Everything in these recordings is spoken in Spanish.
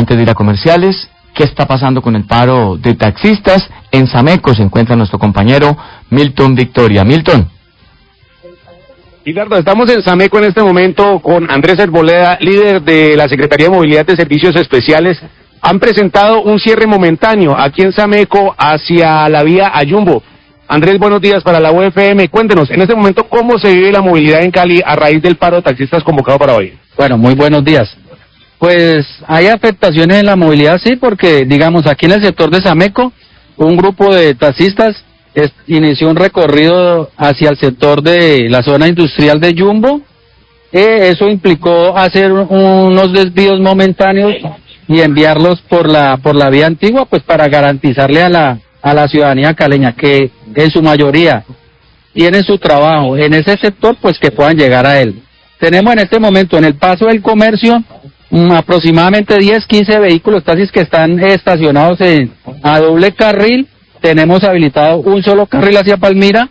antes de ir a comerciales, ¿qué está pasando con el paro de taxistas? En Sameco se encuentra nuestro compañero Milton Victoria. Milton. Ricardo, estamos en Sameco en este momento con Andrés Arboleda, líder de la Secretaría de Movilidad de Servicios Especiales. Han presentado un cierre momentáneo aquí en Sameco hacia la vía Ayumbo. Andrés, buenos días para la UFM. Cuéntenos, en este momento, ¿cómo se vive la movilidad en Cali a raíz del paro de taxistas convocado para hoy? Bueno, muy buenos días. Pues hay afectaciones en la movilidad, sí, porque digamos aquí en el sector de Sameco, un grupo de taxistas inició un recorrido hacia el sector de la zona industrial de Yumbo. Eso implicó hacer unos desvíos momentáneos y enviarlos por la vía antigua, pues para garantizarle a la ciudadanía caleña que en su mayoría tienen su trabajo en ese sector, pues que puedan llegar a él. Tenemos en este momento en el paso del comercio aproximadamente 10-15 vehículos taxis que están estacionados a doble carril. Tenemos habilitado un solo carril hacia Palmira.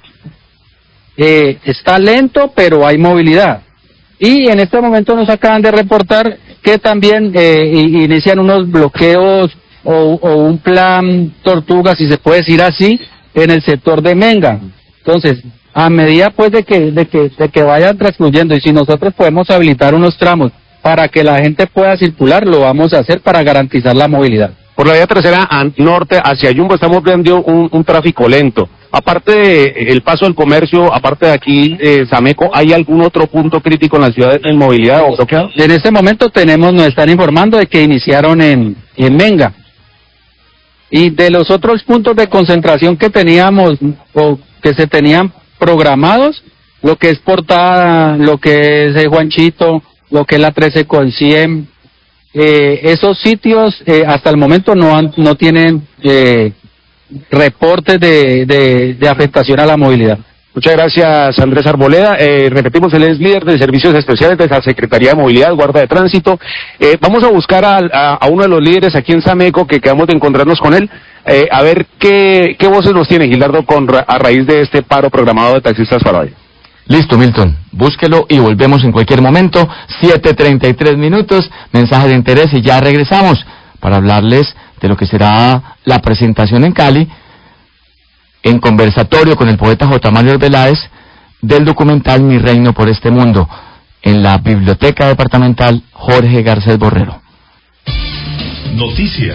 Está lento, pero hay movilidad. Y en este momento nos acaban de reportar que también inician unos bloqueos o un plan tortuga, si se puede decir así, en el sector de Menga. Entonces, a medida pues de que vayan transcurriendo, y si nosotros podemos habilitar unos tramos para que la gente pueda circular, lo vamos a hacer para garantizar la movilidad. Por la vía tercera norte hacia Yumbo estamos viendo un tráfico lento. Aparte del paso del comercio, aparte de aquí, Sameco, ¿hay algún otro punto crítico en la ciudad en movilidad o bloqueado? En este momento nos están informando de que iniciaron en Menga. Y de los otros puntos de concentración que teníamos o que se tenían programados, lo que es Portada, lo que es Juanchito, lo que es la 13 con 100, esos sitios hasta el momento no tienen reportes de afectación a la movilidad. Muchas gracias, Andrés Arboleda. Repetimos, él es líder de Servicios Especiales de la Secretaría de Movilidad, Guarda de Tránsito. Vamos a buscar a uno de los líderes aquí en Sameco, que quedamos de encontrarnos con él, a ver qué voces nos tiene Gilardo a raíz de este paro programado de taxistas para hoy. Listo, Milton, búsquelo y volvemos en cualquier momento, 7:33, mensaje de interés y ya regresamos para hablarles de lo que será la presentación en Cali, en conversatorio con el poeta J. Mario Arbeláez, del documental Mi Reino por este Mundo, en la Biblioteca Departamental Jorge Garcés Borrero. Noticias.